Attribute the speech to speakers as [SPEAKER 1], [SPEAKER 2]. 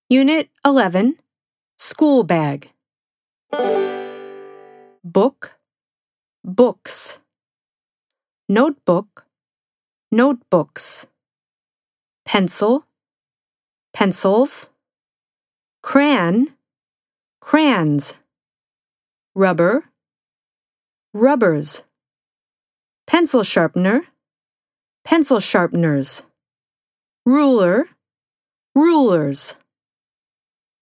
[SPEAKER 1] Unit 11, School Bag. Book, books. Notebook, notebooks. Pencil, pencils. Crayon, crayons. Rubber, rubbers. Pencil sharpener, pencil sharpeners. Ruler, rulers.